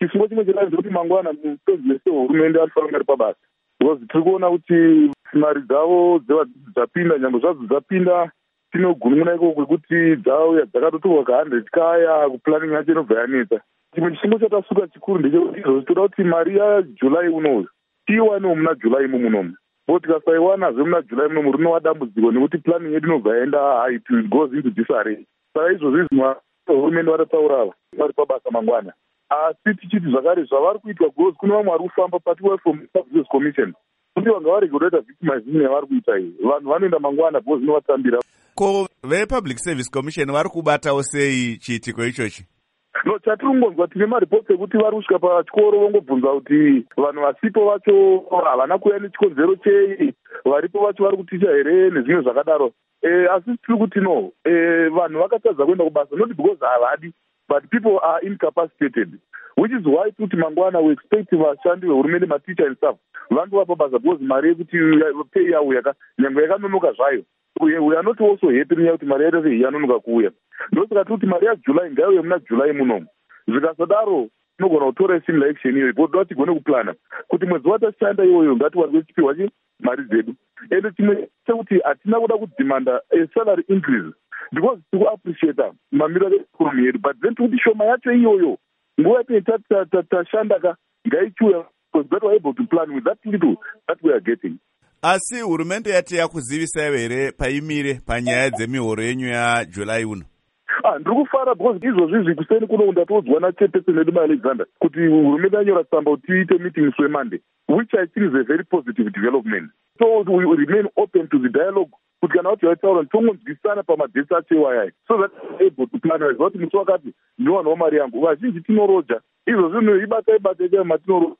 chisungo chimwe chakaita kuti mangwana mupresidenti wehurumende arifanira ari pabasa, because tiri kuona kuti mari dzavo dzapinda, nyange zvadzo dzapinda, tinogunun'una ikoko kwekuti dzauya dzakatotorwa ka100 kaya, kuplanning yacho inobva yanetsa. Chimwe chisungo chatasuka chikuru ndechekuti izvozvi toda kuti mari yaJuly unoyu tiiwanewo muna July munomu. But tikasaiwanazve muna July munomu rinova dambudziko nekuti planning yedu inobva yaenda it goes into disarray. Saka izvozvi hurumende vatataura vari pabasa mangwana. Asi tichiti zvakare zvavari kuitwa because kune vamwe vari kufamba particularly from Services Commission kuti vanga varege kutoita victimizing yavari kuita iyi. Vanhu vanoenda mangwana because zvinovatambira. Ko vePublic Service Commission vari kubatawo sei chiitiko ichochi? No, chatiri kungonzwa tine maripoti ekuti vari kusvika pachikoro vongobvunza kuti vanhu vasipo vacho havana kuuya nechikonzero chei, varipo vacho vari kuticha here nezvimwe zvakadaro. Asi tiri kuti no, vanhu vakatadza kuenda kubasa, not because havadi, but people are incapacitated, which is why kuti mangwana we expect vashandi vehurumende, maticha and staff vange pabasa because mari yekuti pay yavo nyange yakanonoka zvayo. We are not also happy nenyaya kuti mari yacho yanonoka kuuya. Ndosaka tiri kuti mari yaJuly ngaiuye muna July munomu. Zvikasadaro tinogona kutora similar action iyoyo, but toda tigone kuplana kuti mwedzi watashanda iyoyo ngatiwanze chipiwa mari dzedu. Ende chimwe chekuti hatina kuda kudhimanda a salary increase because tiri kuappreciata mamiriro economy yedu, but then tikuti shoma yacho iyoyo nguva yatinenge tashanda ngaichiuya because that we are able to plan with that little that we are getting. Asi hurumende yati yakuzivisaiwo here paimire panyaya dzemihoro yenyu yaJuly uno? Ndiri kufara because izvozvi kuseni kuno ndatodzwa nachairperson edu maAlexander kuti hurumende yanyora tsamba kuti tiite meeting Monday, which I think is a very positive development. So we remain open to the dialogue kuti kana kuti yaitaura tongonzwisana pamadhesi acho iwayai so that we are able to plan kuti musi wakati ndinowanhawo mari yangu. Vazhinji tinoroja izvozvi ibata chaivo matinoroja